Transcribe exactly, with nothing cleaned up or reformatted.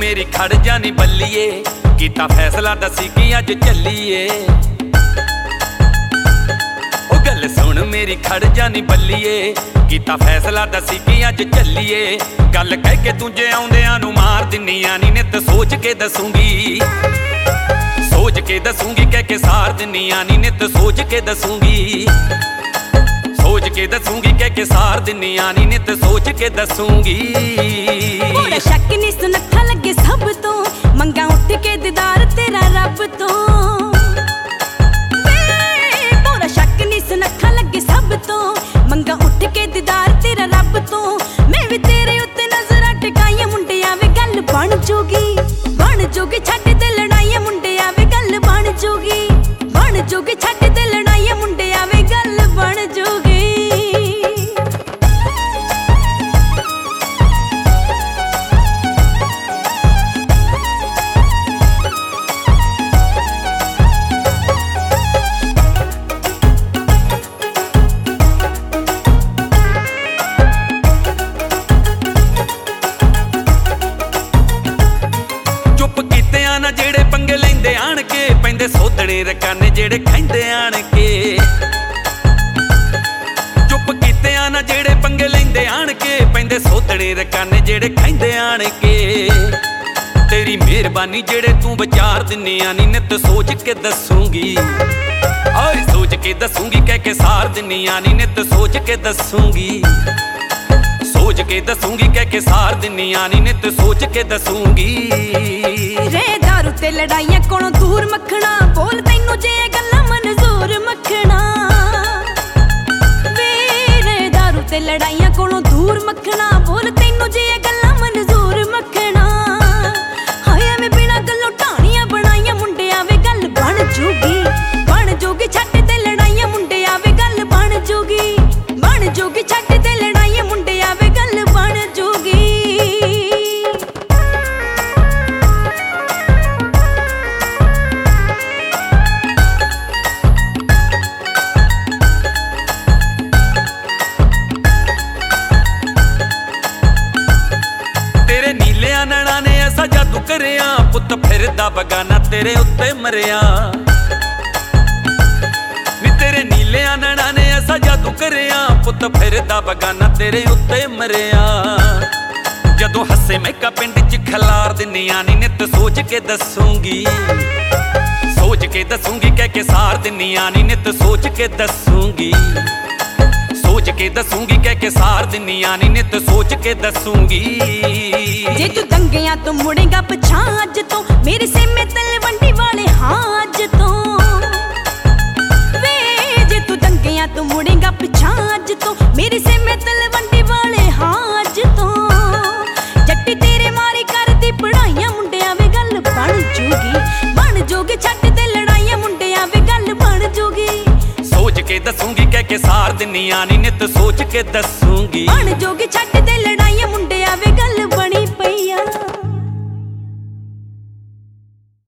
मेरी खड़ जानी बल्लीए कीता फैसला दसी कि अज चलीए। ओ गल सुन मेरी खड़ जानी बल्लीए कीता फैसला दसी कि अज चलीए। गल कह के दूजे आउंदियां नूं मार दिन्नी आनी नित सोच के दसूंगी सोच के दसूंगी कह के सार दिन्नी आनी नित सोच के दसूंगी सोच के दसूंगी कह के सार दिन्नी आनी नित सोच के दसूंगी। पूरा शक नहीं सुनखा लगे सब तो मंगा उठ के दीदार तेरा रब तो। पूरा शक नहीं सुनखा लगे सब तो मंगा उठ के दीदार तेरा रब तो। मैं भी तेरे उत्ते नजरां टिकाईयां मुंडिया वे गल बन जोगी बन जोगी छड्ड दे लड़ाईयां मुंडिया वे गल बन जोगी बन जोगी छड्ड दे लड़ाईयां मुंडिया वे गल बन जोगी। जेड़े पंगे लैंदे आण के पैंदे सोधने रकाने जेड़े खैंदे आण के। चुप कीते आना जेड़े पंगे लैंदे आण के पैंदे सोधने रकाने जेड़े खैंदे आण के। तेरी मेहरबानी जेड़े तू विचार दिन्नी आनी नित सोच के दसूंगी ओए सोच के दसूंगी कह के सार दिन्नी आनी नित सोच के दसूंगी सोच के दसूंगी कह के सार दिन्नी आनी नित सोच के दसूंगी। रे दारू ते लड़ाइयां कोलों दूर मखना बोल तैनू जे गल्लां मंजूर मखना। वे रे दारू ते लड़ाइयां कोलों दूर मखना बोल तैनू जे गल्लां मंजूर मखना। हाय मैं बिना गल्लों ढाणियां बनाइयां मुंडिया वे गल बन जोगी बन जोगी छड्ड ते लड़ाइयां मुंडिया वे गल बन जोगी बन जोगी छड्ड ते लड़ाइयां मुंडिया वे गल बन जोगी। तेरे नीलिया नैना ने ऐसा जादू करिया पुत फिरदा बगाना तेरे उत्ते मरिया। नी तेरे नीलिया नैना ने ऐसा जादू करिया पुत फिरदा बगाना तेरे उत्ते मरिया। जदों हसे मैका पिंड च खलार दिन्नी आनी नित सोच के दसूंगी सोच के दसूंगी कह के सार दिन्नी आनी नित सोच के दसूंगी सोच के दसूंगी कह के सार दिन्नी आनी नित सोच के दसूंगी। जे तू दंगियां तो मुड़ेगा पछां अज तो मेरे सेमे तलवंडी वाले हाँ अज तो। वे जे तू दंगियां तो मुड़ेगा पछां अज तो मेरे सेमे तलवंडी वाले हाँ अज तो। जट्टी तेरे मारी करदी पढ़ाइयां मुंडिया वे गल बन जोगी बन जोगी छड्ड ते लड़ाइयां मुंडिया वे गल बन जोगी सोच के दसूंगी कह के सार दिन्नी आनी नित सोच के दसूंगी बन जोगी छड्ड ते